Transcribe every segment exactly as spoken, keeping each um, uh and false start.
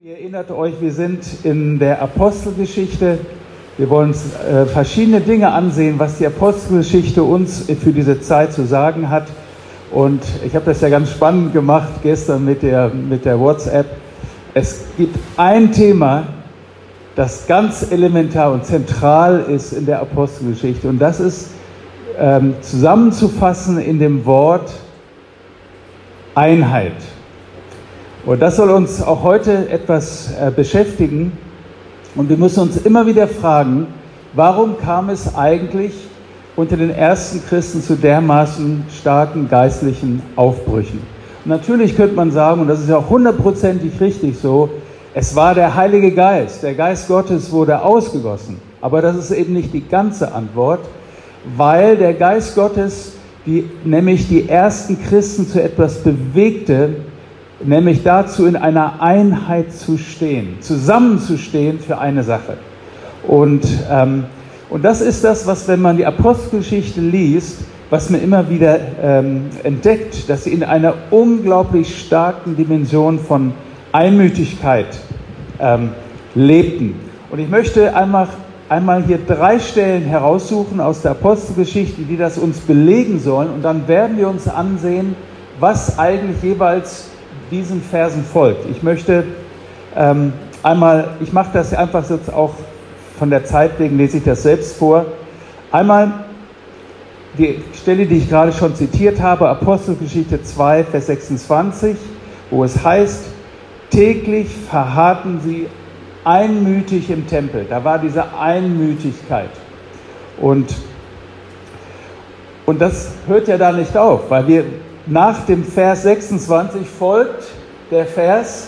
Ihr erinnert euch, wir sind in der Apostelgeschichte. Wir wollen uns äh, verschiedene Dinge ansehen, was die Apostelgeschichte uns für diese Zeit zu sagen hat. Und ich habe das ja ganz spannend gemacht gestern mit der, mit der WhatsApp. Es gibt ein Thema, das ganz elementar und zentral ist in der Apostelgeschichte. Und das ist ähm, zusammenzufassen in dem Wort Einheit. Und das soll uns auch heute etwas äh, beschäftigen. Und wir müssen uns immer wieder fragen, warum kam es eigentlich unter den ersten Christen zu dermaßen starken geistlichen Aufbrüchen? Und natürlich könnte man sagen, und das ist ja auch hundertprozentig richtig so, es war der Heilige Geist, der Geist Gottes wurde ausgegossen. Aber das ist eben nicht die ganze Antwort, weil der Geist Gottes die, nämlich die ersten Christen zu etwas bewegte, nämlich dazu, in einer Einheit zu stehen, zusammenzustehen für eine Sache. Und, ähm, und das ist das, was, wenn man die Apostelgeschichte liest, was man immer wieder ähm, entdeckt, dass sie in einer unglaublich starken Dimension von Einmütigkeit ähm, lebten. Und ich möchte einmal, einmal hier drei Stellen heraussuchen aus der Apostelgeschichte, die das uns belegen sollen. Und dann werden wir uns ansehen, was eigentlich jeweils diesen Versen folgt. Ich möchte ähm, einmal, ich mache das einfach jetzt auch von der Zeit wegen, lese ich das selbst vor. Einmal die Stelle, die ich gerade schon zitiert habe, Apostelgeschichte zwei, Vers sechsundzwanzig, wo es heißt, täglich verharrten sie einmütig im Tempel. Da war diese Einmütigkeit. Und, und das hört ja da nicht auf, weil wir nach dem Vers sechsundzwanzig folgt der Vers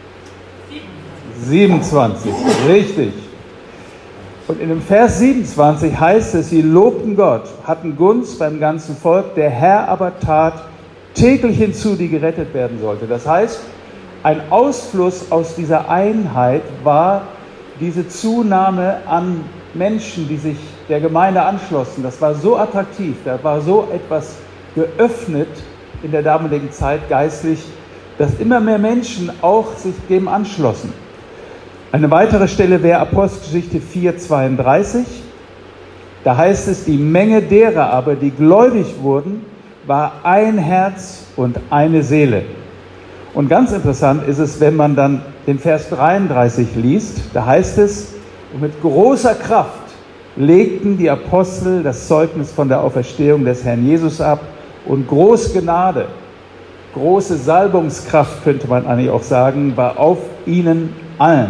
siebenundzwanzig. Richtig. Und in dem Vers siebenundzwanzig heißt es, sie lobten Gott, hatten Gunst beim ganzen Volk, der Herr aber tat täglich hinzu, die gerettet werden sollte. Das heißt, ein Ausfluss aus dieser Einheit war diese Zunahme an Menschen, die sich der Gemeinde anschlossen. Das war so attraktiv, da war so etwas geöffnet in der damaligen Zeit geistlich, dass immer mehr Menschen auch sich dem anschlossen. Eine weitere Stelle wäre Apostelgeschichte vier, zweiunddreißig. Da heißt es, die Menge derer aber, die gläubig wurden, war ein Herz und eine Seele. Und ganz interessant ist es, wenn man dann den Vers dreiunddreißig liest, da heißt es, und mit großer Kraft legten die Apostel das Zeugnis von der Auferstehung des Herrn Jesus ab und große Gnade, große Salbungskraft, könnte man eigentlich auch sagen, war auf ihnen allen.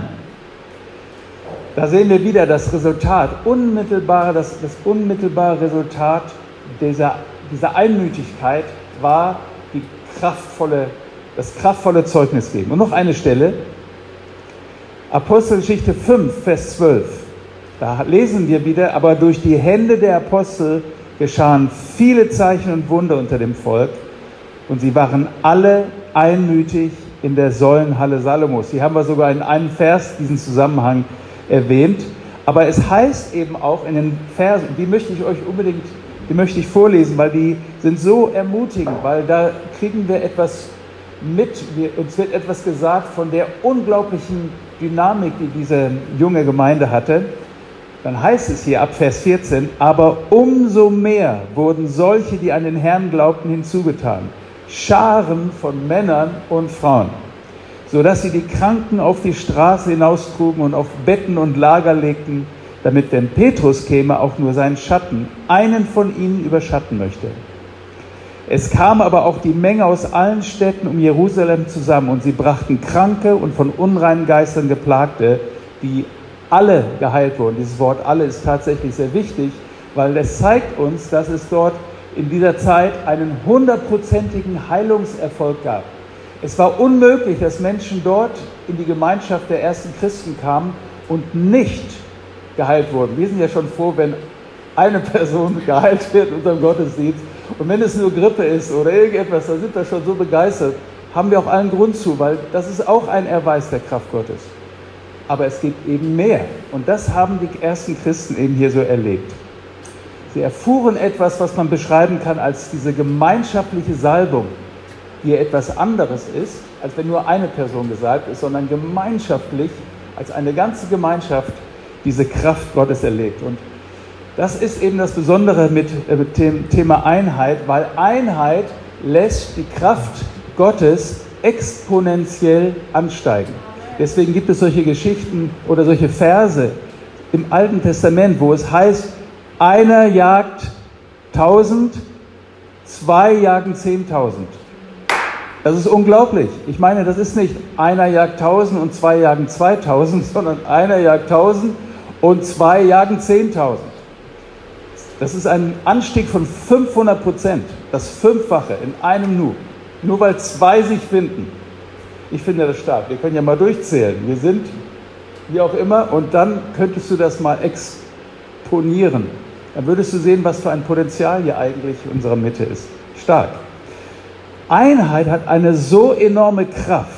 Da sehen wir wieder das Resultat, unmittelbare, das, das unmittelbare Resultat dieser, dieser Einmütigkeit war die kraftvolle, das kraftvolle Zeugnis geben. Und noch eine Stelle, Apostelgeschichte fünf, Vers zwölf. Da lesen wir wieder, aber durch die Hände der Apostel geschahen viele Zeichen und Wunder unter dem Volk und sie waren alle einmütig in der Säulenhalle Salomos. Hier haben wir sogar in einem Vers diesen Zusammenhang erwähnt, aber es heißt eben auch in den Versen, die möchte ich euch unbedingt, die möchte ich vorlesen, weil die sind so ermutigend, weil da kriegen wir etwas mit, wir, uns wird etwas gesagt von der unglaublichen Dynamik, die diese junge Gemeinde hatte. Dann heißt es hier ab Vers vierzehn, aber umso mehr wurden solche, die an den Herrn glaubten, hinzugetan. Scharen von Männern und Frauen, sodass sie die Kranken auf die Straße hinaustrugen und auf Betten und Lager legten, damit, wenn Petrus käme, auch nur sein Schatten einen von ihnen überschatten möchte. Es kam aber auch die Menge aus allen Städten um Jerusalem zusammen und sie brachten Kranke und von unreinen Geistern Geplagte, die alle geheilt wurden. Dieses Wort alle ist tatsächlich sehr wichtig, weil es zeigt uns, dass es dort in dieser Zeit einen hundertprozentigen Heilungserfolg gab. Es war unmöglich, dass Menschen dort in die Gemeinschaft der ersten Christen kamen und nicht geheilt wurden. Wir sind ja schon froh, wenn eine Person geheilt wird in unserem Gottesdienst. Und wenn es nur Grippe ist oder irgendetwas, dann sind wir schon so begeistert. Haben wir auch allen Grund zu, weil das ist auch ein Erweis der Kraft Gottes. Aber es gibt eben mehr. Und das haben die ersten Christen eben hier so erlebt. Sie erfuhren etwas, was man beschreiben kann als diese gemeinschaftliche Salbung, die etwas anderes ist als wenn nur eine Person gesalbt ist, sondern gemeinschaftlich, als eine ganze Gemeinschaft diese Kraft Gottes erlebt. Und das ist eben das Besondere mit, äh, mit dem Thema Einheit, weil Einheit lässt die Kraft Gottes exponentiell ansteigen. Deswegen gibt es solche Geschichten oder solche Verse im Alten Testament, wo es heißt, einer jagt tausend, zwei jagen zehntausend. Das ist unglaublich. Ich meine, das ist nicht einer jagt tausend und zwei jagen zweitausend, sondern einer jagt tausend und zwei jagen zehntausend. Das ist ein Anstieg von fünfhundert Prozent, das Fünffache in einem Nu. Nur weil zwei sich finden. Ich finde das stark. Wir können ja mal durchzählen. Wir sind, wie auch immer, und dann könntest du das mal exponieren. Dann würdest du sehen, was für ein Potenzial hier eigentlich in unserer Mitte ist. Stark. Einheit hat eine so enorme Kraft,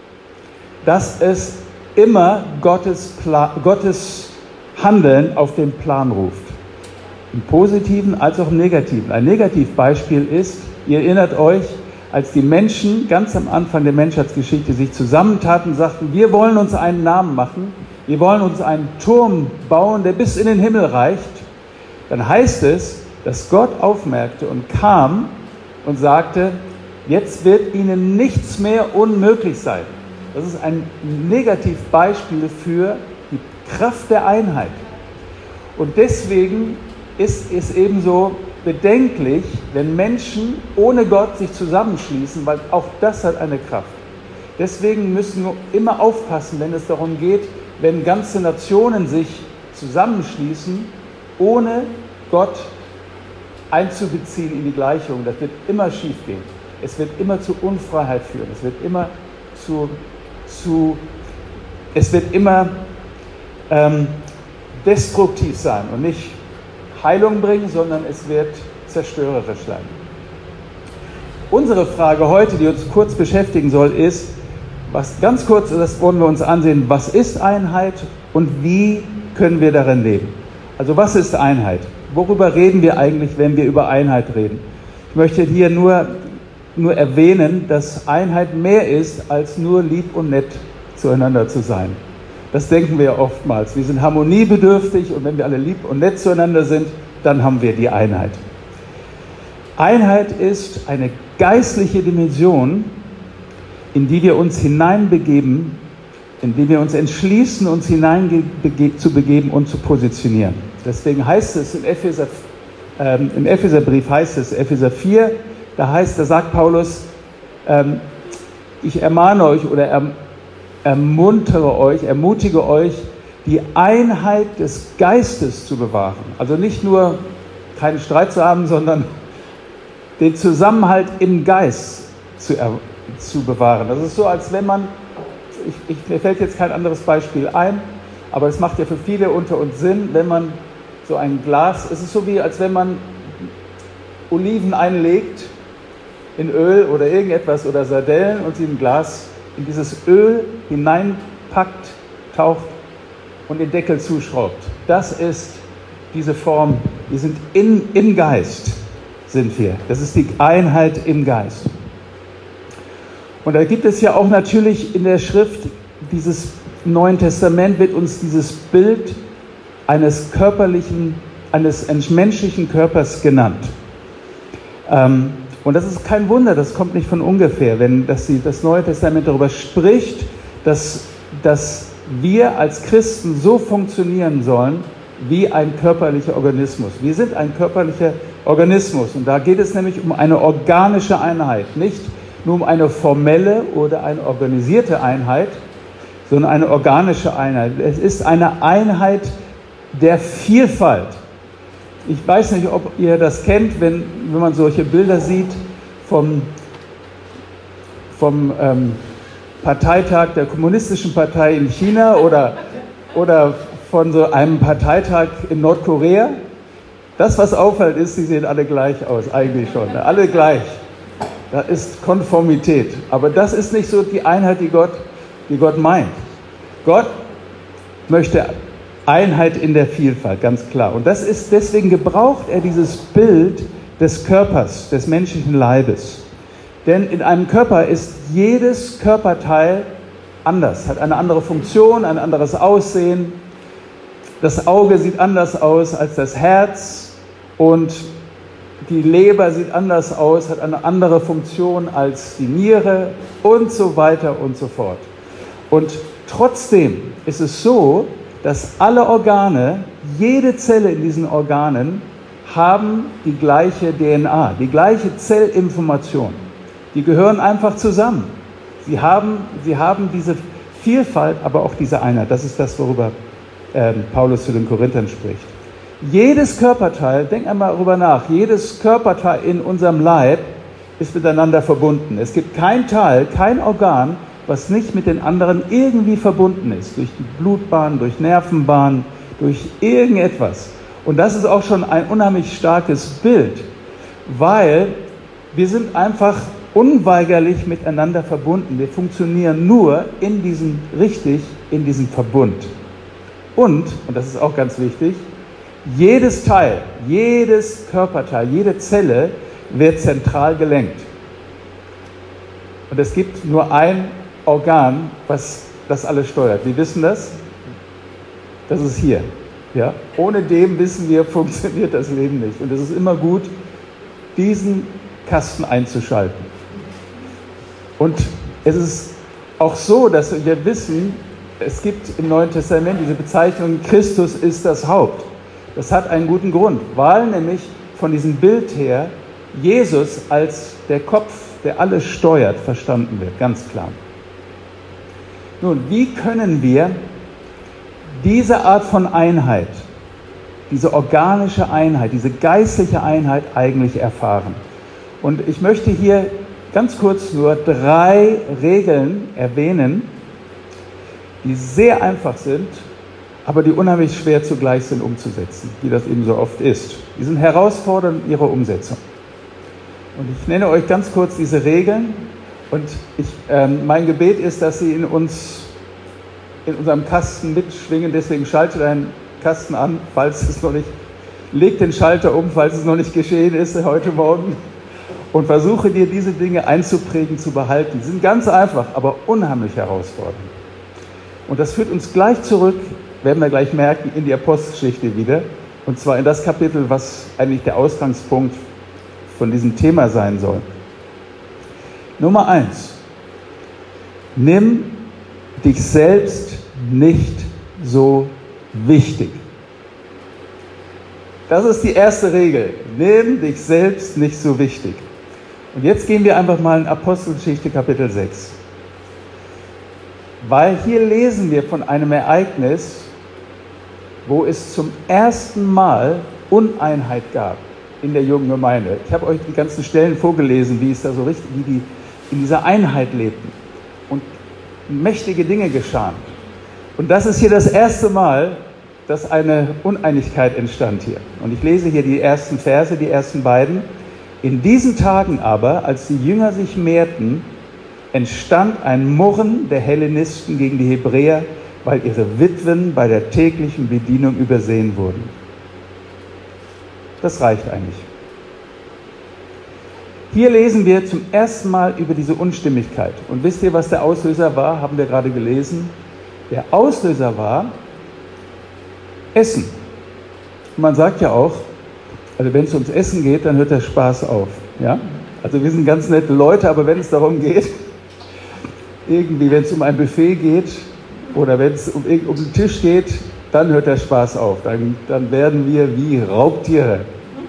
dass es immer Gottes, Plan, Gottes Handeln auf den Plan ruft. Im Positiven als auch im Negativen. Ein Negativbeispiel ist, ihr erinnert euch, als die Menschen ganz am Anfang der Menschheitsgeschichte sich zusammentaten und sagten, wir wollen uns einen Namen machen, wir wollen uns einen Turm bauen, der bis in den Himmel reicht, dann heißt es, dass Gott aufmerkte und kam und sagte, jetzt wird ihnen nichts mehr unmöglich sein. Das ist ein Negativbeispiel für die Kraft der Einheit. Und deswegen ist es ebenso bedenklich, wenn Menschen ohne Gott sich zusammenschließen, weil auch das hat eine Kraft. Deswegen müssen wir immer aufpassen, wenn es darum geht, wenn ganze Nationen sich zusammenschließen, ohne Gott einzubeziehen in die Gleichung. Das wird immer schief gehen. Es wird immer zu Unfreiheit führen. Es wird immer zu, zu es wird immer ähm, destruktiv sein und nicht Heilung bringen, sondern es wird zerstörerisch sein. Unsere Frage heute, die uns kurz beschäftigen soll, ist, was ganz kurz, das wollen wir uns ansehen, was ist Einheit und wie können wir darin leben? Also was ist Einheit? Worüber reden wir eigentlich, wenn wir über Einheit reden? Ich möchte hier nur, nur erwähnen, dass Einheit mehr ist, als nur lieb und nett zueinander zu sein. Das denken wir ja oftmals. Wir sind harmoniebedürftig und wenn wir alle lieb und nett zueinander sind, dann haben wir die Einheit. Einheit ist eine geistliche Dimension, in die wir uns hineinbegeben, in die wir uns entschließen, uns hineinzubegeben und zu positionieren. Deswegen heißt es im Epheser, ähm, im Epheserbrief heißt es, Epheser vier, da heißt, da sagt Paulus, ähm, ich ermahne euch oder erm, ermuntere euch, ermutige euch, die Einheit des Geistes zu bewahren. Also nicht nur keinen Streit zu haben, sondern den Zusammenhalt im Geist zu, er, zu bewahren. Das ist so, als wenn man, ich, ich, mir fällt jetzt kein anderes Beispiel ein, aber es macht ja für viele unter uns Sinn, wenn man so ein Glas, es ist so wie, als wenn man Oliven einlegt in Öl oder irgendetwas oder Sardellen und sie im Glas in dieses Öl hineinpackt, taucht und den Deckel zuschraubt. Das ist diese Form, wir sind in, im Geist, sind wir. Das ist die Einheit im Geist. Und da gibt es ja auch natürlich in der Schrift, dieses Neuen Testament wird uns dieses Bild eines körperlichen, eines menschlichen Körpers genannt. Ähm, Und das ist kein Wunder, das kommt nicht von ungefähr, wenn das, die, das Neue Testament darüber spricht, dass, dass wir als Christen so funktionieren sollen wie ein körperlicher Organismus. Wir sind ein körperlicher Organismus und da geht es nämlich um eine organische Einheit, nicht nur um eine formelle oder eine organisierte Einheit, sondern eine organische Einheit. Es ist eine Einheit der Vielfalt. Ich weiß nicht, ob ihr das kennt, wenn, wenn man solche Bilder sieht vom, vom ähm, Parteitag der Kommunistischen Partei in China oder, oder von so einem Parteitag in Nordkorea. Das, was auffällt, ist, sie sehen alle gleich aus, eigentlich schon. Alle gleich. Da ist Konformität. Aber das ist nicht so die Einheit, die Gott, die Gott meint. Gott möchte Einheit in der Vielfalt, ganz klar. Und das ist, deswegen gebraucht er dieses Bild des Körpers, des menschlichen Leibes. Denn in einem Körper ist jedes Körperteil anders, hat eine andere Funktion, ein anderes Aussehen. Das Auge sieht anders aus als das Herz und die Leber sieht anders aus, hat eine andere Funktion als die Niere und so weiter und so fort. Und trotzdem ist es so, dass alle Organe, jede Zelle in diesen Organen haben die gleiche D N A, die gleiche Zellinformation. Die gehören einfach zusammen. Sie haben, sie haben diese Vielfalt, aber auch diese Einheit. Das ist das, worüber äh, Paulus zu den Korinthern spricht. Jedes Körperteil, denk einmal darüber nach, jedes Körperteil in unserem Leib ist miteinander verbunden. Es gibt kein Teil, kein Organ, was nicht mit den anderen irgendwie verbunden ist. Durch die Blutbahn, durch Nervenbahn, durch irgendetwas. Und das ist auch schon ein unheimlich starkes Bild, weil wir sind einfach unweigerlich miteinander verbunden. Wir funktionieren nur in diesem, richtig in diesem Verbund. Und, und das ist auch ganz wichtig, jedes Teil, jedes Körperteil, jede Zelle wird zentral gelenkt. Und es gibt nur ein Organ, was das alles steuert. Sie wissen das? Das ist hier. Ja? Ohne dem, wissen wir, funktioniert das Leben nicht. Und es ist immer gut, diesen Kasten einzuschalten. Und es ist auch so, dass wir wissen, es gibt im Neuen Testament diese Bezeichnung, Christus ist das Haupt. Das hat einen guten Grund, weil nämlich von diesem Bild her Jesus als der Kopf, der alles steuert, verstanden wird, ganz klar. Nun, wie können wir diese Art von Einheit, diese organische Einheit, diese geistliche Einheit eigentlich erfahren? Und ich möchte hier ganz kurz nur drei Regeln erwähnen, die sehr einfach sind, aber die unheimlich schwer zugleich sind umzusetzen, wie das eben so oft ist. Die sind herausfordernd in ihrer Umsetzung. Und ich nenne euch ganz kurz diese Regeln und ich, ähm, mein Gebet ist, dass sie in uns, in unserem Kasten mitschwingen, deswegen schalte deinen Kasten an, falls es noch nicht, leg den Schalter um, falls es noch nicht geschehen ist heute Morgen und versuche dir diese Dinge einzuprägen, zu behalten. Sie sind ganz einfach, aber unheimlich herausfordernd. Und das führt uns gleich zurück, werden wir gleich merken, in die Apostelgeschichte wieder. Und zwar in das Kapitel, was eigentlich der Ausgangspunkt von diesem Thema sein soll. Nummer eins. Nimm dich selbst nicht so wichtig. Das ist die erste Regel. Nimm dich selbst nicht so wichtig. Und jetzt gehen wir einfach mal in Apostelgeschichte Kapitel sechs. Weil hier lesen wir von einem Ereignis, wo es zum ersten Mal Uneinheit gab in der jungen Gemeinde. Ich habe euch die ganzen Stellen vorgelesen, wie es da so richtig, wie die in dieser Einheit lebten. Und mächtige Dinge geschahen. Und das ist hier das erste Mal, dass eine Uneinigkeit entstand hier. Und ich lese hier die ersten Verse, die ersten beiden. In diesen Tagen aber, als die Jünger sich mehrten, entstand ein Murren der Hellenisten gegen die Hebräer, weil ihre Witwen bei der täglichen Bedienung übersehen wurden. Das reicht eigentlich. Hier lesen wir zum ersten Mal über diese Unstimmigkeit. Und wisst ihr, was der Auslöser war? Haben wir gerade gelesen. Der Auslöser war Essen. Und man sagt ja auch, also wenn es ums Essen geht, dann hört der Spaß auf. Ja? Also wir sind ganz nette Leute, aber wenn es darum geht, irgendwie, wenn es um ein Buffet geht oder wenn es um, um den Tisch geht, dann hört der Spaß auf. Dann, dann werden wir wie Raubtiere.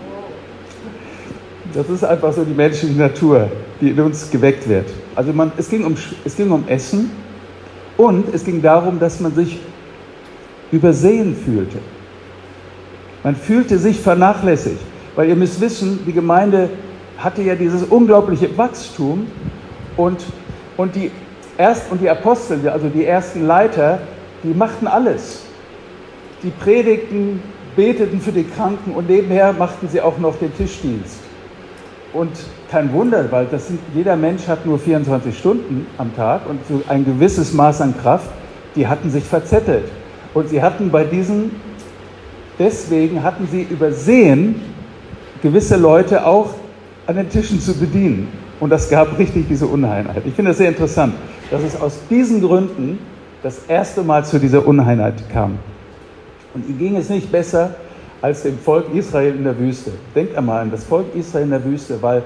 Das ist einfach so die menschliche Natur, die in uns geweckt wird. Also man, es ging um, es ging um Essen und es ging darum, dass man sich übersehen fühlte. Man fühlte sich vernachlässigt, weil ihr müsst wissen, die Gemeinde hatte ja dieses unglaubliche Wachstum und, und, die, Erst, und die Apostel, also die ersten Leiter, die machten alles. Die predigten, beteten für die Kranken und nebenher machten sie auch noch den Tischdienst. Und kein Wunder, weil das sind, jeder Mensch hat nur vierundzwanzig Stunden am Tag und so ein gewisses Maß an Kraft, die hatten sich verzettelt. Und sie hatten bei diesen, deswegen hatten sie übersehen, gewisse Leute auch an den Tischen zu bedienen. Und das gab richtig diese Uneinheit. Ich finde das sehr interessant, dass es aus diesen Gründen das erste Mal zu dieser Uneinheit kam. Und ihm ging es nicht besser als dem Volk Israel in der Wüste. Denkt einmal an das Volk Israel in der Wüste, weil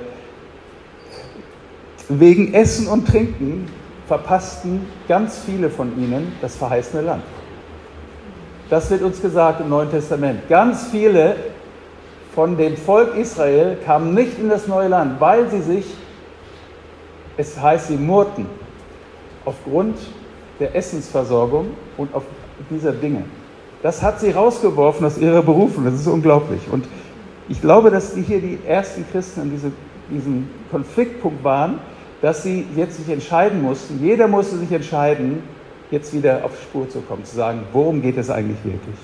wegen Essen und Trinken verpassten ganz viele von ihnen das verheißene Land. Das wird uns gesagt im Neuen Testament. Ganz viele von dem Volk Israel kamen nicht in das neue Land, weil sie sich, es heißt, sie murrten, aufgrund der Essensversorgung und auf dieser Dinge. Das hat sie rausgeworfen aus ihrer Berufung. Das ist unglaublich. Und ich glaube, dass die hier die ersten Christen an diese, diesem Konfliktpunkt waren, dass sie jetzt sich entscheiden mussten. Jeder musste sich entscheiden, jetzt wieder auf Spur zu kommen, zu sagen, worum geht es eigentlich wirklich?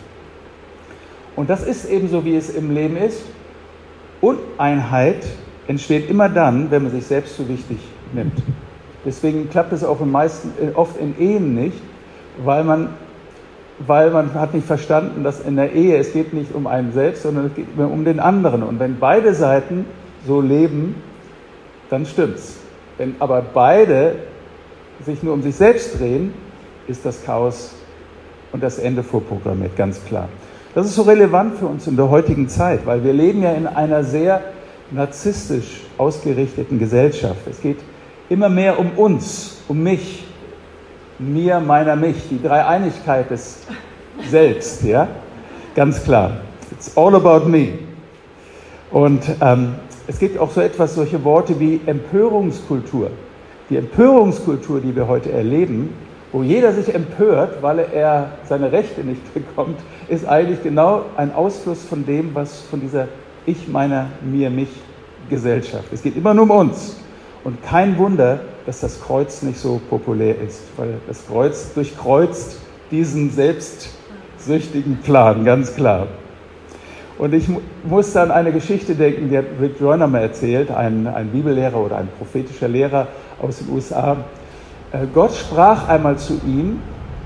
Und das ist eben so, wie es im Leben ist. Uneinheit entsteht immer dann, wenn man sich selbst zu wichtig nimmt. Deswegen klappt es auch in meisten, oft in Ehen nicht, weil man, weil man hat nicht verstanden, dass in der Ehe, es geht nicht um einen selbst, sondern es geht immer um den anderen. Und wenn beide Seiten so leben, dann stimmt's. Wenn aber beide sich nur um sich selbst drehen, ist das Chaos und das Ende vorprogrammiert, ganz klar. Das ist so relevant für uns in der heutigen Zeit, weil wir leben ja in einer sehr narzisstisch ausgerichteten Gesellschaft. Es geht immer mehr um uns, um mich, mir, meiner, mich, die Dreieinigkeit des Selbst, ja, ganz klar. It's all about me. Und ähm, es gibt auch so etwas, solche Worte wie Empörungskultur. Die Empörungskultur, die wir heute erleben, wo jeder sich empört, weil er seine Rechte nicht bekommt, ist eigentlich genau ein Ausfluss von dem, was von dieser Ich, meiner, mir, mich Gesellschaft. Es geht immer nur um uns. Und kein Wunder, dass das Kreuz nicht so populär ist, weil das Kreuz durchkreuzt diesen selbstsüchtigen Plan, ganz klar. Und ich muss an eine Geschichte denken, die hat Rick Joyner mal erzählt, ein, ein Bibellehrer oder ein prophetischer Lehrer aus den U S A. Gott sprach einmal zu ihm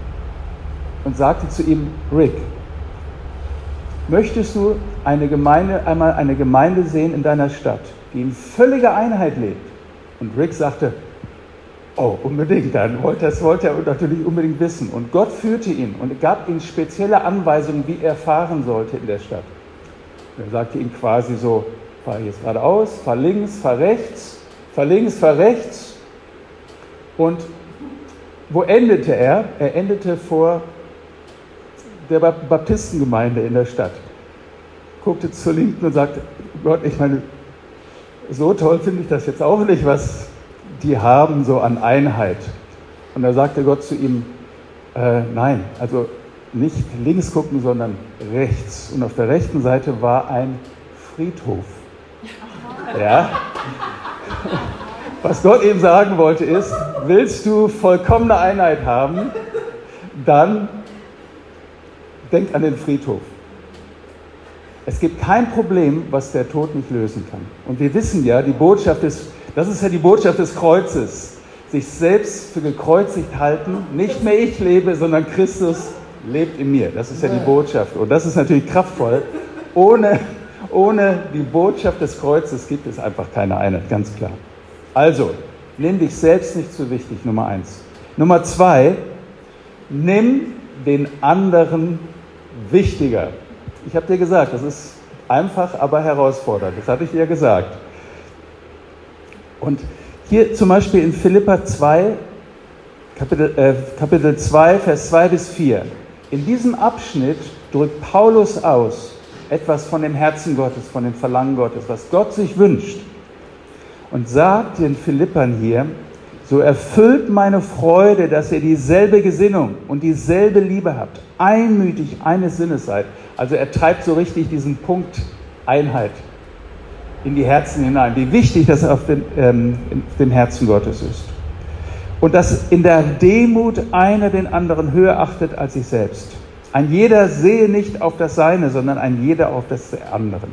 und sagte zu ihm, Rick, möchtest du eine Gemeinde, einmal eine Gemeinde sehen in deiner Stadt, die in völliger Einheit lebt? Und Rick sagte, oh, unbedingt, dann wollte, das wollte er natürlich unbedingt wissen. Und Gott führte ihn und gab ihm spezielle Anweisungen, wie er fahren sollte in der Stadt. Er sagte ihm quasi so, fahr jetzt geradeaus, fahr links, fahr rechts, fahr links, fahr rechts. Und wo endete er? Er endete vor der Baptistengemeinde in der Stadt. Guckte zur Linken und sagte, Gott, ich meine, so toll finde ich das jetzt auch nicht, was die haben so an Einheit. Und da sagte Gott zu ihm, äh, nein, also nicht links gucken, sondern rechts. Und auf der rechten Seite war ein Friedhof. Ja? Was Gott eben sagen wollte ist, willst du vollkommene Einheit haben, dann denk an den Friedhof. Es gibt kein Problem, was der Tod nicht lösen kann. Und wir wissen ja, die Botschaft ist, das ist ja die Botschaft des Kreuzes. Sich selbst für gekreuzigt halten, nicht mehr ich lebe, sondern Christus lebt in mir. Das ist ja die Botschaft. Und das ist natürlich kraftvoll. Ohne, ohne die Botschaft des Kreuzes gibt es einfach keine Einheit, ganz klar. Also, nimm dich selbst nicht zu wichtig, Nummer eins. Nummer zwei, nimm den anderen wichtiger. Ich habe dir gesagt, das ist einfach, aber herausfordernd. Das hatte ich dir gesagt. Und hier zum Beispiel in Philipper zwei, Kapitel, äh, Kapitel zwei, Vers zwei bis vier. In diesem Abschnitt drückt Paulus aus etwas von dem Herzen Gottes, von dem Verlangen Gottes, was Gott sich wünscht. Und sagt den Philippern hier, so erfüllt meine Freude, dass ihr dieselbe Gesinnung und dieselbe Liebe habt, einmütig eines Sinnes seid. Also er treibt so richtig diesen Punkt Einheit in die Herzen hinein, wie wichtig das auf den, ähm, in dem Herzen Gottes ist. Und dass in der Demut einer den anderen höher achtet als sich selbst. Ein jeder sehe nicht auf das Seine, sondern ein jeder auf das der anderen.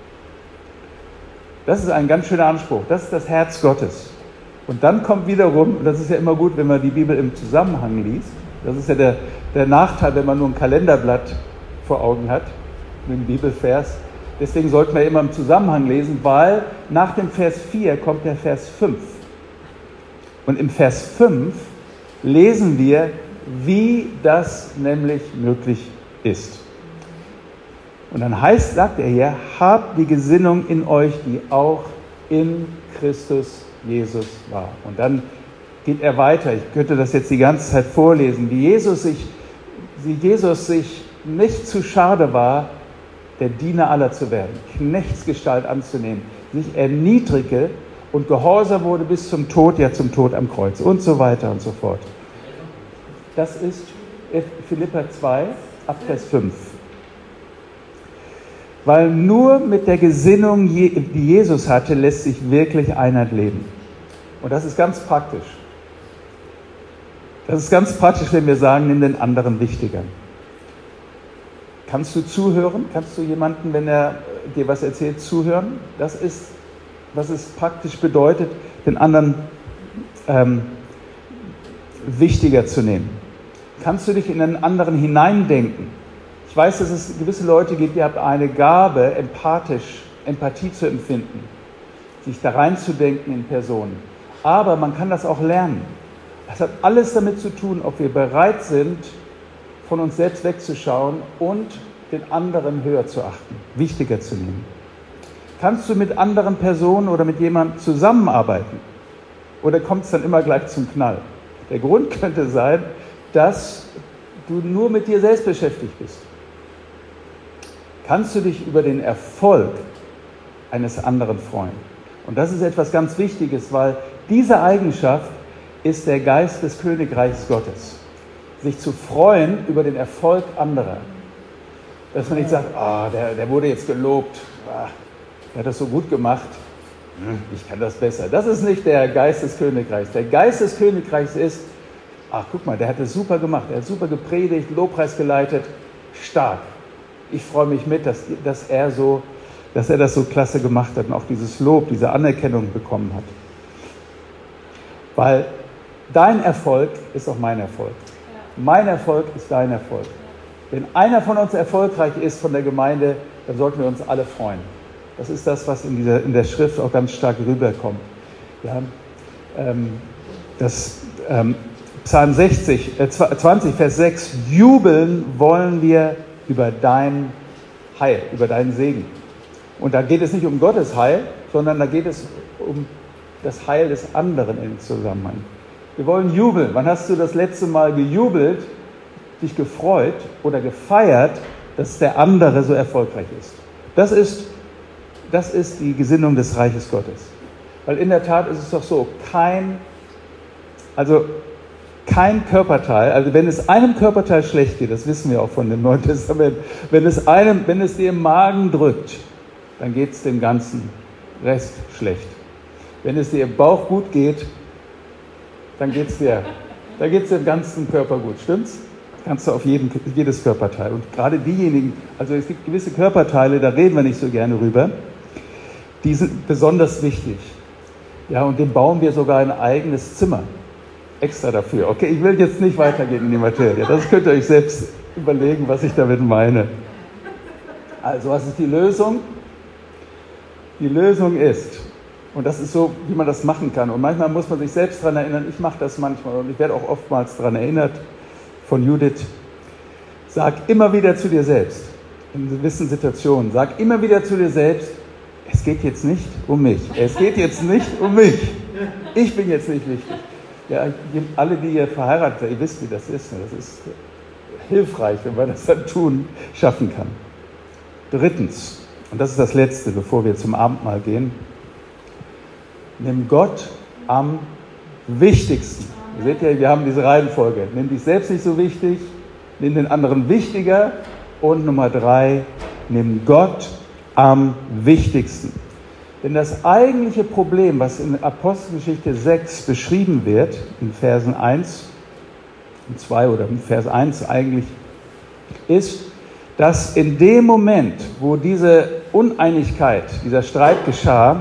Das ist ein ganz schöner Anspruch. Das ist das Herz Gottes. Und dann kommt wiederum, und das ist ja immer gut, wenn man die Bibel im Zusammenhang liest, das ist ja der, der Nachteil, wenn man nur ein Kalenderblatt vor Augen hat, mit dem Bibelvers, Deswegen sollten wir immer im Zusammenhang lesen, weil nach dem Vers vier kommt der Vers fünf. Und im Vers fünf lesen wir, wie das nämlich möglich ist. Und dann heißt, sagt er hier, habt die Gesinnung in euch, die auch in Christus Jesus war. Und dann geht er weiter. Ich könnte das jetzt die ganze Zeit vorlesen, wie Jesus sich, wie Jesus sich nicht zu schade war, der Diener aller zu werden, Knechtsgestalt anzunehmen, sich erniedrige und gehorsam wurde bis zum Tod, ja zum Tod am Kreuz und so weiter und so fort. Das ist Philipper zwei, ab Vers fünf. Weil nur mit der Gesinnung, die Jesus hatte, lässt sich wirklich Einheit leben. Und das ist ganz praktisch. Das ist ganz praktisch, wenn wir sagen, nimm den anderen wichtiger. Kannst du zuhören? Kannst du jemanden, wenn er dir was erzählt, zuhören? Das ist, was es praktisch bedeutet, den anderen ähm, wichtiger zu nehmen. Kannst du dich in einen anderen hineindenken? Ich weiß, dass es gewisse Leute gibt, die haben eine Gabe, empathisch, Empathie zu empfinden, sich da reinzudenken in Personen. Aber man kann das auch lernen. Das hat alles damit zu tun, ob wir bereit sind, von uns selbst wegzuschauen und den anderen höher zu achten, wichtiger zu nehmen. Kannst du mit anderen Personen oder mit jemandem zusammenarbeiten? Oder kommt es dann immer gleich zum Knall? Der Grund könnte sein, dass du nur mit dir selbst beschäftigt bist. Kannst du dich über den Erfolg eines anderen freuen? Und das ist etwas ganz Wichtiges, weil diese Eigenschaft ist der Geist des Königreichs Gottes. Sich zu freuen über den Erfolg anderer. Dass man nicht sagt, ah, der, der wurde jetzt gelobt, ah, der hat das so gut gemacht, ich kann das besser. Das ist nicht der Geist des Königreichs. Der Geist des Königreichs ist, ach guck mal, der hat das super gemacht, er hat super gepredigt, Lobpreis geleitet, stark. Ich freue mich mit, dass, dass, er so, dass er das so klasse gemacht hat und auch dieses Lob, diese Anerkennung bekommen hat. Weil dein Erfolg ist auch mein Erfolg. Mein Erfolg ist dein Erfolg. Wenn einer von uns erfolgreich ist von der Gemeinde, dann sollten wir uns alle freuen. Das ist das, was in, dieser, in der Schrift auch ganz stark rüberkommt. Ja, ähm, das ähm, Psalm sechzig, äh, zwanzig, Vers sechs, jubeln wollen wir über dein Heil, über deinen Segen. Und da geht es nicht um Gottes Heil, sondern da geht es um das Heil des anderen im Zusammenhang. Wir wollen jubeln. Wann hast du das letzte Mal gejubelt, dich gefreut oder gefeiert, dass der andere so erfolgreich ist? Das ist, das ist die Gesinnung des Reiches Gottes. Weil in der Tat ist es doch so, kein, also kein Körperteil, also wenn es einem Körperteil schlecht geht, das wissen wir auch von dem Neuen Testament, wenn es, einem, wenn es dir im Magen drückt, dann geht es dem ganzen Rest schlecht. Wenn es dir im Bauch gut geht, dann geht es dir, dann geht's dem ganzen Körper gut. Stimmt's? Kannst du auf jeden, jedes Körperteil. Und gerade diejenigen, also es gibt gewisse Körperteile, da reden wir nicht so gerne rüber, die sind besonders wichtig. Ja, und dem bauen wir sogar ein eigenes Zimmer. Extra dafür. Okay, ich will jetzt nicht weitergehen in die Materie. Das könnt ihr euch selbst überlegen, was ich damit meine. Also, was ist die Lösung? Die Lösung ist, und das ist so, wie man das machen kann. Und manchmal muss man sich selbst daran erinnern, ich mache das manchmal und ich werde auch oftmals daran erinnert von Judith. Sag immer wieder zu dir selbst, in gewissen Situationen, sag immer wieder zu dir selbst, es geht jetzt nicht um mich. Es geht jetzt nicht um mich. Ich bin jetzt nicht wichtig. Ja, alle, die ihr verheiratet seid, ihr wisst, wie das ist. Das ist hilfreich, wenn man das dann tun, schaffen kann. Drittens, und das ist das Letzte, bevor wir zum Abendmahl gehen, nimm Gott am wichtigsten. Ihr seht ja, wir haben diese Reihenfolge. Nimm dich selbst nicht so wichtig, nimm den anderen wichtiger und Nummer drei, nimm Gott am wichtigsten. Denn das eigentliche Problem, was in Apostelgeschichte sechs beschrieben wird, in Versen eins und zwei oder in Vers eins eigentlich, ist, dass in dem Moment, wo diese Uneinigkeit, dieser Streit geschah,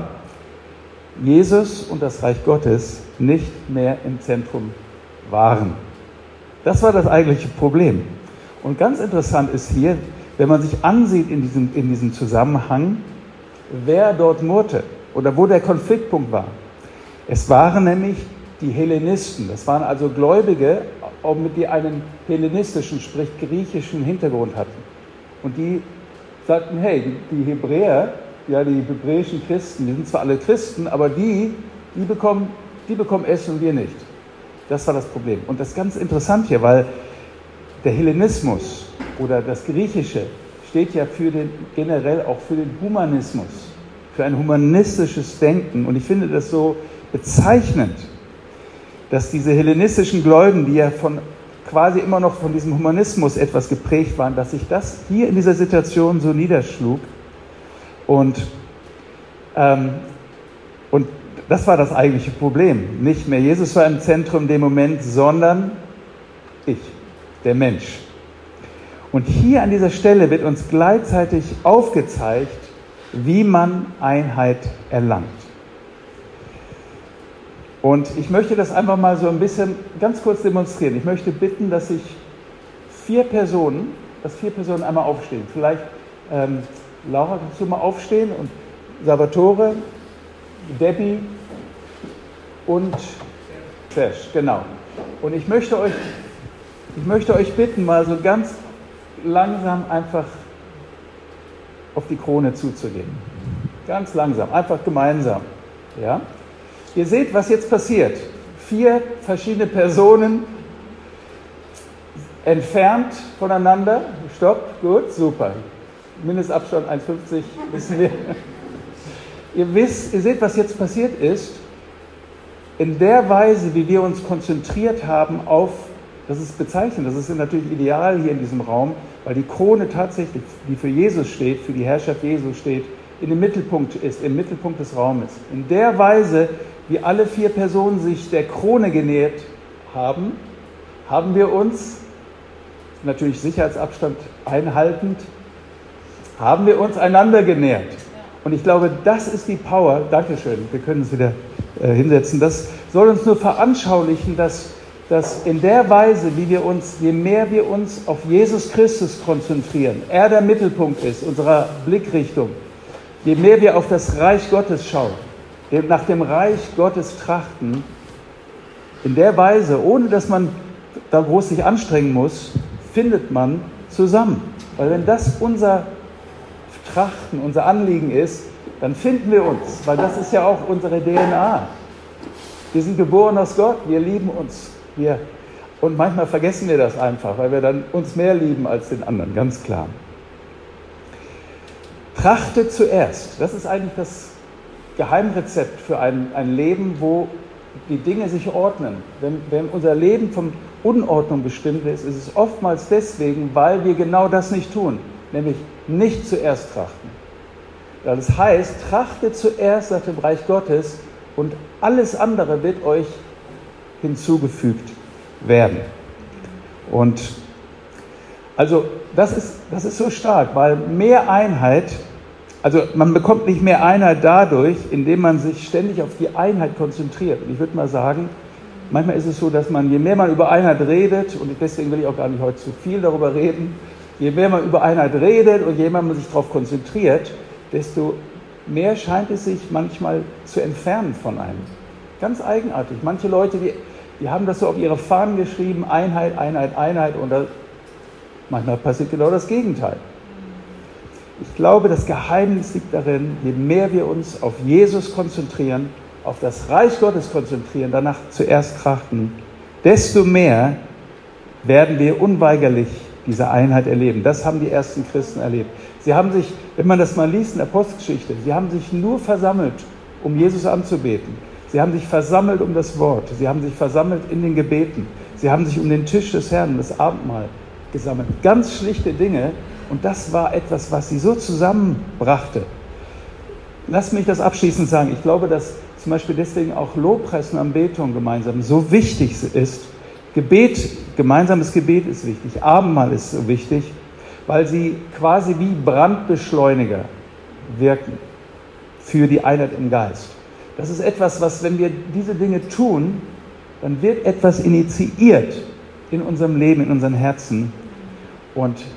Jesus und das Reich Gottes nicht mehr im Zentrum waren. Das war das eigentliche Problem. Und ganz interessant ist hier, wenn man sich ansieht in diesem, in diesem Zusammenhang, wer dort murrte oder wo der Konfliktpunkt war. Es waren nämlich die Hellenisten, das waren also Gläubige, die einen hellenistischen, sprich griechischen Hintergrund hatten. Und die sagten, hey, die, die Hebräer, ja, die hebräischen Christen, die sind zwar alle Christen, aber die, die bekommen, die bekommen Essen und wir nicht. Das war das Problem. Und das ist ganz interessant hier, weil der Hellenismus oder das Griechische steht ja für den, generell auch für den Humanismus, für ein humanistisches Denken. Und ich finde das so bezeichnend, dass diese hellenistischen Gläubigen, die ja von quasi immer noch von diesem Humanismus etwas geprägt waren, dass sich das hier in dieser Situation so niederschlug. Und, ähm, und das war das eigentliche Problem. Nicht mehr Jesus war im Zentrum in dem Moment, sondern ich, der Mensch. Und hier an dieser Stelle wird uns gleichzeitig aufgezeigt, wie man Einheit erlangt. Und ich möchte das einfach mal so ein bisschen ganz kurz demonstrieren. Ich möchte bitten, dass sich vier Personen, dass vier Personen einmal aufstehen. Vielleicht, ähm, Laura, kannst du mal aufstehen? Und Salvatore, Debbie und Serge, genau. Und ich möchte euch, ich möchte euch bitten, mal so ganz langsam einfach auf die Krone zuzugehen. Ganz langsam, einfach gemeinsam. Ja? Ihr seht, was jetzt passiert. Vier verschiedene Personen entfernt voneinander. Stopp, gut, super. Mindestabstand eins Komma fünfzig, wissen wir. Ihr wisst, ihr seht, was jetzt passiert ist. In der Weise, wie wir uns konzentriert haben auf, das ist bezeichnend, das ist natürlich ideal hier in diesem Raum, weil die Krone tatsächlich, die für Jesus steht, für die Herrschaft Jesu steht, in dem Mittelpunkt ist, im Mittelpunkt des Raumes. In der Weise, wie alle vier Personen sich der Krone genähert haben, haben wir uns, natürlich Sicherheitsabstand einhaltend, haben wir uns einander genähert. Und ich glaube, das ist die Power, Dankeschön, wir können es wieder äh, hinsetzen, das soll uns nur veranschaulichen, dass, dass in der Weise, wie wir uns, je mehr wir uns auf Jesus Christus konzentrieren, er der Mittelpunkt ist, unserer Blickrichtung, je mehr wir auf das Reich Gottes schauen, nach dem Reich Gottes trachten, in der Weise, ohne dass man da groß sich anstrengen muss, findet man zusammen. Weil wenn das unser Trachten, unser Anliegen ist, dann finden wir uns, weil das ist ja auch unsere D N A. Wir sind geboren aus Gott, wir lieben uns. Wir, und manchmal vergessen wir das einfach, weil wir dann uns mehr lieben als den anderen, ganz klar. Trachtet zuerst, das ist eigentlich das Geheimrezept für ein, ein Leben, wo die Dinge sich ordnen. Wenn, wenn unser Leben von Unordnung bestimmt ist, ist es oftmals deswegen, weil wir genau das nicht tun, nämlich nicht zuerst trachten. Das heißt, trachtet zuerst nach dem Reich Gottes und alles andere wird euch hinzugefügt werden. Und also das ist, das ist so stark, weil mehr Einheit, also man bekommt nicht mehr Einheit dadurch, indem man sich ständig auf die Einheit konzentriert. Und ich würde mal sagen, manchmal ist es so, dass man, je mehr man über Einheit redet, und deswegen will ich auch gar nicht heute zu viel darüber reden, je mehr man über Einheit redet und je mehr man sich darauf konzentriert, desto mehr scheint es sich manchmal zu entfernen von einem. Ganz eigenartig. Manche Leute, die, die haben das so auf ihre Fahnen geschrieben, Einheit, Einheit, Einheit, und da, manchmal passiert genau das Gegenteil. Ich glaube, das Geheimnis liegt darin, je mehr wir uns auf Jesus konzentrieren, auf das Reich Gottes konzentrieren, danach zuerst trachten, desto mehr werden wir unweigerlich diese Einheit erleben. Das haben die ersten Christen erlebt. Sie haben sich, wenn man das mal liest in der Apostelgeschichte, sie haben sich nur versammelt, um Jesus anzubeten. Sie haben sich versammelt um das Wort. Sie haben sich versammelt in den Gebeten. Sie haben sich um den Tisch des Herrn, das Abendmahl gesammelt. Ganz schlichte Dinge. Und das war etwas, was sie so zusammenbrachte. Lass mich das abschließend sagen. Ich glaube, dass zum Beispiel deswegen auch Lobpreis und Anbetung gemeinsam so wichtig ist. Gebet, gemeinsames Gebet ist wichtig. Abendmahl ist so wichtig, weil sie quasi wie Brandbeschleuniger wirken für die Einheit im Geist. Das ist etwas, was, wenn wir diese Dinge tun, dann wird etwas initiiert in unserem Leben, in unseren Herzen. Und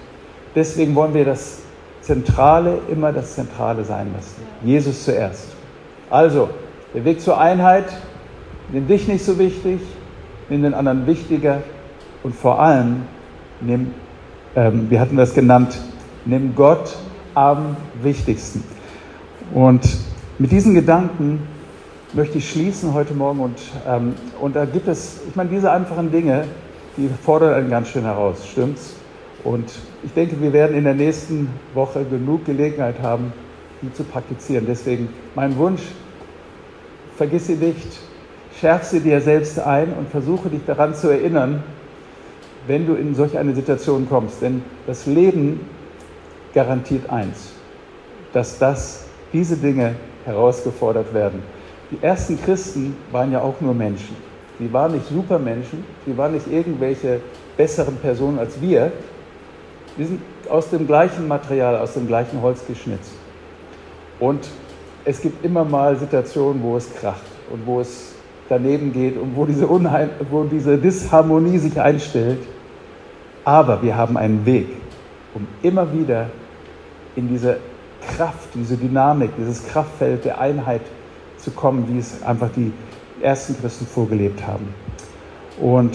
deswegen wollen wir das Zentrale immer das Zentrale sein lassen. Jesus zuerst. Also, der Weg zur Einheit, nimm dich nicht so wichtig, nimm den anderen wichtiger und vor allem, nimm, ähm, wir hatten das genannt, nimm Gott am wichtigsten. Und mit diesen Gedanken möchte ich schließen heute Morgen und, ähm, und da gibt es, ich meine, diese einfachen Dinge, die fordern einen ganz schön heraus, stimmt's? Und ich denke, wir werden in der nächsten Woche genug Gelegenheit haben, die zu praktizieren. Deswegen mein Wunsch, vergiss sie nicht, schärf sie dir selbst ein und versuche dich daran zu erinnern, wenn du in solch eine Situation kommst. Denn das Leben garantiert eins, dass das, diese Dinge herausgefordert werden. Die ersten Christen waren ja auch nur Menschen. Sie waren nicht Supermenschen, sie waren nicht irgendwelche besseren Personen als wir. Wir sind aus dem gleichen Material, aus dem gleichen Holz geschnitzt. Und es gibt immer mal Situationen, wo es kracht und wo es daneben geht und wo diese, Unheil, wo diese Disharmonie sich einstellt. Aber wir haben einen Weg, um immer wieder in diese Kraft, diese Dynamik, dieses Kraftfeld der Einheit zu kommen, wie es einfach die ersten Christen vorgelebt haben. Und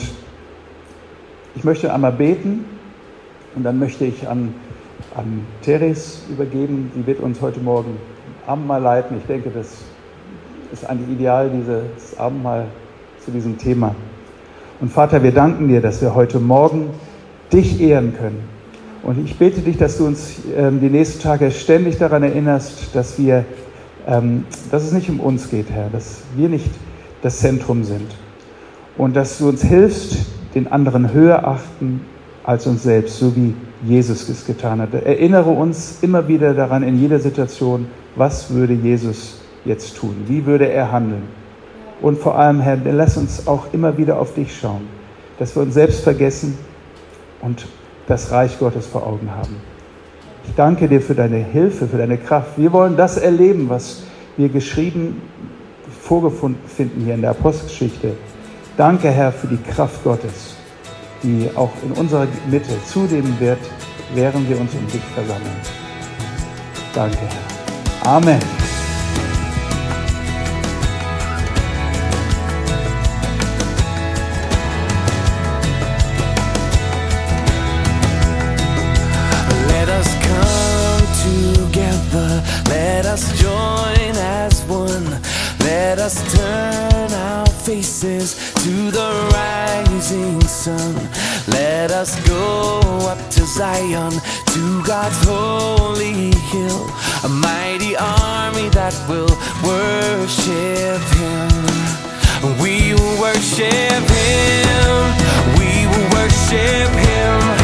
ich möchte einmal beten und dann möchte ich an, an Teres übergeben. Die wird uns heute Morgen Abendmahl leiten. Ich denke, das ist eigentlich ideal, dieses Abendmahl zu diesem Thema. Und Vater, wir danken dir, dass wir heute Morgen dich ehren können. Und ich bete dich, dass du uns ähm, die nächsten Tage ständig daran erinnerst, dass wir, ähm, dass es nicht um uns geht, Herr, dass wir nicht das Zentrum sind. Und dass du uns hilfst, den anderen höher achten als uns selbst, so wie Jesus es getan hat. Erinnere uns immer wieder daran in jeder Situation, was würde Jesus jetzt tun? Wie würde er handeln? Und vor allem, Herr, lass uns auch immer wieder auf dich schauen, dass wir uns selbst vergessen und das Reich Gottes vor Augen haben. Ich danke dir für deine Hilfe, für deine Kraft. Wir wollen das erleben, was wir geschrieben vorgefunden finden hier in der Apostelgeschichte. Danke, Herr, für die Kraft Gottes, die auch in unserer Mitte zunehmen wird, während wir uns um dich versammeln. Danke, Herr. Amen. Let us come together, let us join as one. Let us turn our faces to the rising sun. Let us go up to Zion, to God's holy hill, a mighty army that will worship Him. We will worship Him, we will worship Him.